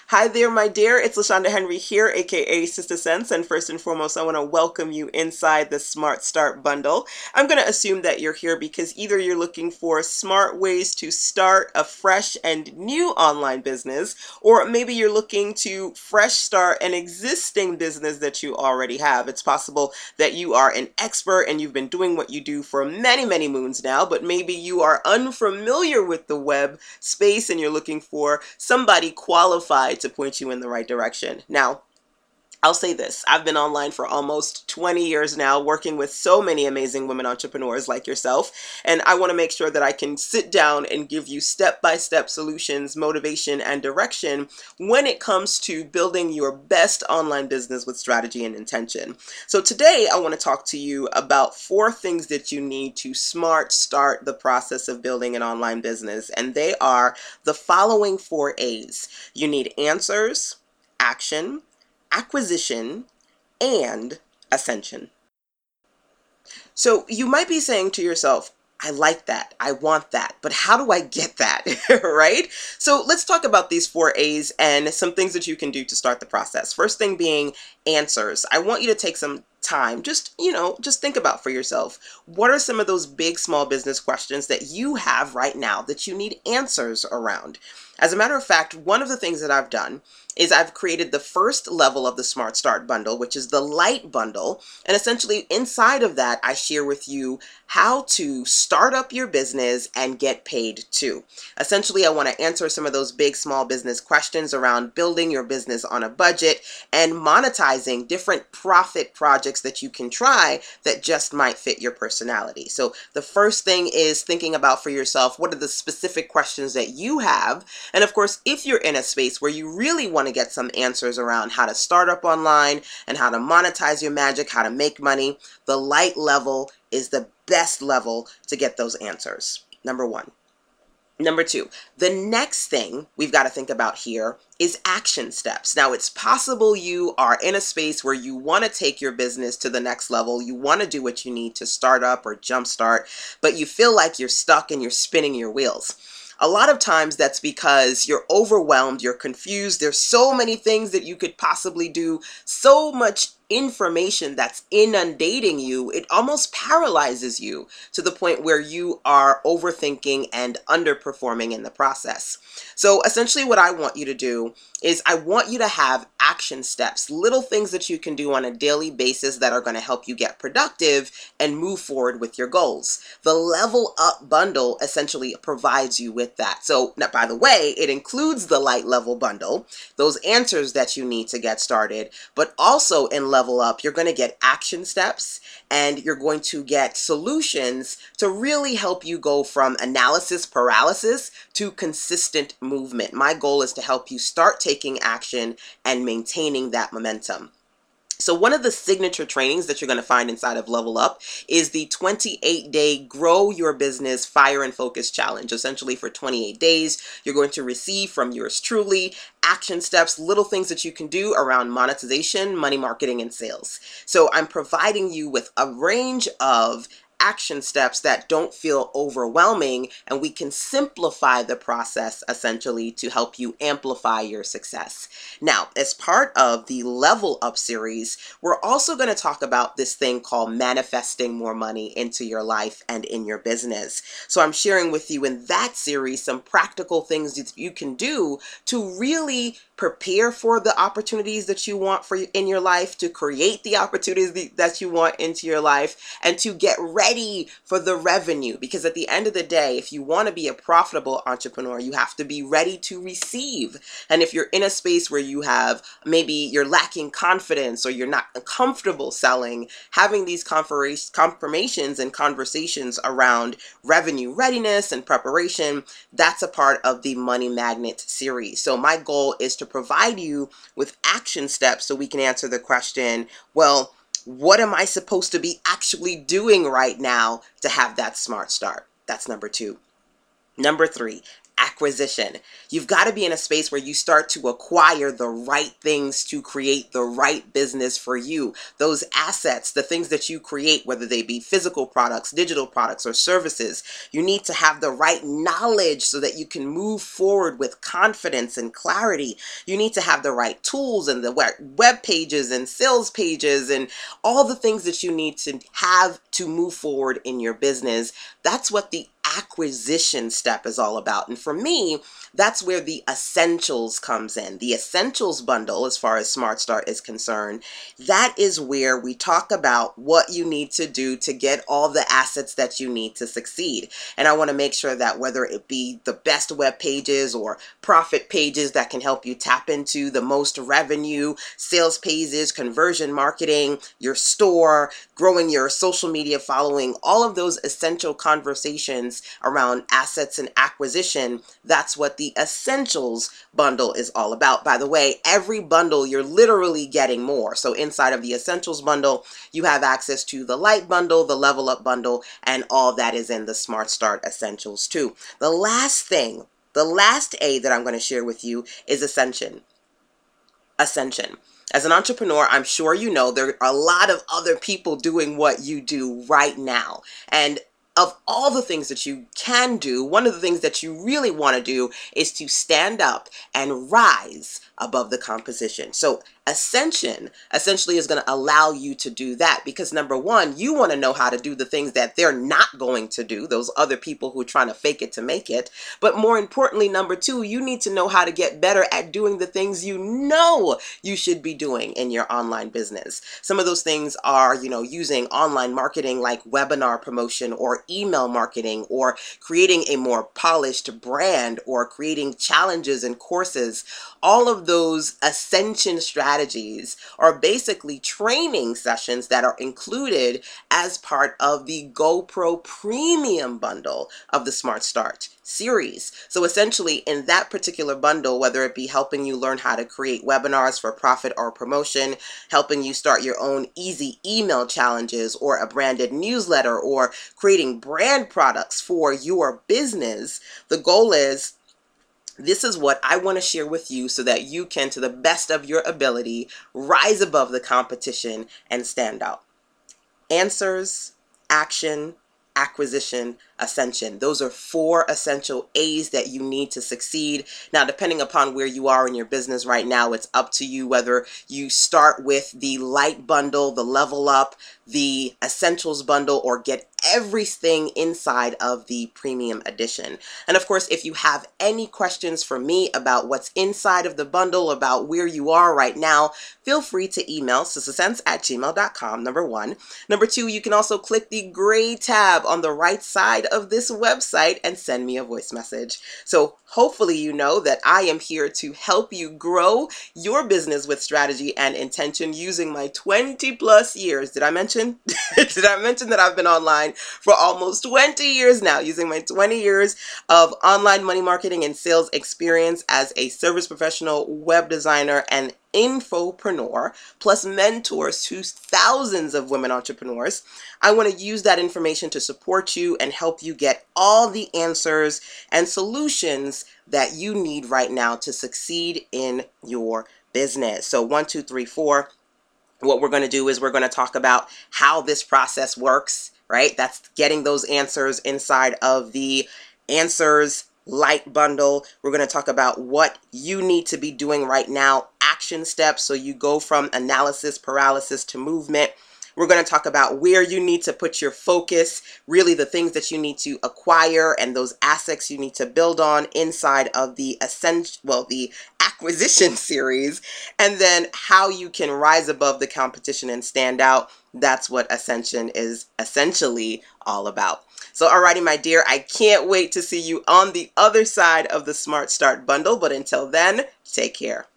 Hi there, my dear. It's LaShonda Henry here, aka Sister Sense, and first and foremost, I want to welcome you inside the Smart Start bundle. I'm going to assume that you're here because either you're looking for smart ways to start a fresh and new online business, or maybe you're looking to fresh start an existing business that you already have. It's possible that you are an expert and you've been doing what you do for many, many moons now, but maybe you are unfamiliar with the web space and you're looking for somebody qualified to point you in the right direction. Now, I'll say this, I've been online for almost 20 years now, working with so many amazing women entrepreneurs like yourself, and I want to make sure that I can sit down and give you step-by-step solutions, motivation, and direction when it comes to building your best online business with strategy and intention. So today, I want to talk to you about 4 things that you need to smart start the process of building an online business, and they are the following 4 A's. You need answers, action, acquisition, and ascension. So you might be saying to yourself, I like that. I want that. But how do I get that? Right? So let's talk about these 4 A's and some things that you can do to start the process. First thing being answers. I want you to take some time, just think about for yourself. What are some of those big small business questions that you have right now that you need answers around? As a matter of fact, one of the things that I've done is I've created the first level of the Smart Start bundle, which is the light bundle. And essentially inside of that, I share with you how to start up your business and get paid too. Essentially, I want to answer some of those big small business questions around building your business on a budget and monetizing different profit projects that you can try that just might fit your personality. So the first thing is thinking about for yourself, what are the specific questions that you have? And of course, if you're in a space where you really want to get some answers around how to start up online and how to monetize your magic, how to make money, the light level is the best level to get those answers. Number 1. Number 2, the next thing we've got to think about here is action steps. Now, it's possible you are in a space where you want to take your business to the next level. You want to do what you need to start up or jumpstart, but you feel like you're stuck and you're spinning your wheels. A lot of times that's because you're overwhelmed, you're confused. There's so many things that you could possibly do, so much information that's inundating you, it almost paralyzes you to the point where you are overthinking and underperforming in the process. So essentially what I want you to do is I want you to have action steps, little things that you can do on a daily basis that are going to help you get productive and move forward with your goals. The Level Up bundle essentially provides you with that. So now, by the way, it includes the light level bundle, those answers that you need to get started, but also in Level Up, you're going to get action steps and you're going to get solutions to really help you go from analysis paralysis to consistent movement. My goal is to help you start taking action and maintaining that momentum. So one of the signature trainings that you're going to find inside of Level Up is the 28-day Grow Your Business Fire and Focus Challenge. Essentially for 28 days, you're going to receive from yours truly action steps, little things that you can do around monetization, money marketing, and sales. So I'm providing you with a range of action steps that don't feel overwhelming, and we can simplify the process essentially to help you amplify your success. Now, as part of the Level Up series, we're also going to talk about this thing called manifesting more money into your life and in your business. So I'm sharing with you in that series some practical things that you can do to really prepare for the opportunities that you want for in your life, to create the opportunities that you want into your life, and to get ready for the revenue. Because at the end of the day, if you want to be a profitable entrepreneur, you have to be ready to receive. And if you're in a space where you have, maybe you're lacking confidence or you're not comfortable selling, having these confirmations and conversations around revenue readiness and preparation, that's a part of the Money Magnet series. So my goal is to provide you with action steps so we can answer the question, well, what am I supposed to be actually doing right now to have that smart start? That's number 2. Number 3, acquisition. You've got to be in a space where you start to acquire the right things to create the right business for you. Those assets, the things that you create, whether they be physical products, digital products, or services, you need to have the right knowledge so that you can move forward with confidence and clarity. You need to have the right tools and the web pages and sales pages and all the things that you need to have to move forward in your business. That's what the acquisition step is all about. And for me, that's where the essentials comes in. The essentials bundle, as far as Smart Start is concerned, that is where we talk about what you need to do to get all the assets that you need to succeed. And I want to make sure that whether it be the best web pages or profit pages that can help you tap into the most revenue, sales pages, conversion marketing, your store, growing your social media following, all of those essential conversations around assets and acquisition, that's what the essentials bundle is all about. By the way, every bundle you're literally getting more. So inside of the essentials bundle, you have access to the light bundle, the level up bundle, and all that is in the Smart Start Essentials too. The last thing, the last A that I'm going to share with you is Ascension. Ascension. As an entrepreneur, I'm sure you know there are a lot of other people doing what you do right now. And of all the things that you can do, one of the things that you really want to do is to stand up and rise above the competition. So Ascension essentially is going to allow you to do that because number one, you want to know how to do the things that they're not going to do, those other people who are trying to fake it to make it. But more importantly, number two, you need to know how to get better at doing the things you know you should be doing in your online business. Some of those things are, using online marketing like webinar promotion or email marketing or creating a more polished brand or creating challenges and courses. All of those ascension strategies are basically training sessions that are included as part of the GoPro Premium bundle of the Smart Start series. So essentially in that particular bundle, whether it be helping you learn how to create webinars for profit or promotion, helping you start your own easy email challenges or a branded newsletter or creating brand products for your business, the goal is this is what I want to share with you so that you can, to the best of your ability, rise above the competition and stand out. Answers, action, acquisition, ascension. Those are 4 essential A's that you need to succeed. Now, depending upon where you are in your business right now, it's up to you whether you start with the light bundle, the level up, the essentials bundle, or get everything inside of the premium edition. And of course, if you have any questions for me about what's inside of the bundle, about where you are right now, feel free to email sistasense@gmail.com, number one. Number two, you can also click the gray tab on the right side of this website and send me a voice message. So hopefully you know that I am here to help you grow your business with strategy and intention using my 20 plus years. Did I mention? Did I mention that I've been online for almost 20 years now, using my 20 years of online money marketing and sales experience as a service professional, web designer, and infopreneur, plus mentors to thousands of women entrepreneurs. I want to use that information to support you and help you get all the answers and solutions that you need right now to succeed in your business. So 1, 2, 3, 4. What we're going to do is we're going to talk about how this process works, right? That's getting those answers inside of the answers light bundle. We're going to talk about what you need to be doing right now, action steps, so you go from analysis paralysis to movement. We're going to talk about where you need to put your focus, really the things that you need to acquire and those assets you need to build on inside of the the acquisition series, and then how you can rise above the competition and stand out. That's what Ascension is essentially all about. So alrighty, my dear, I can't wait to see you on the other side of the Smart Start bundle, but until then, take care.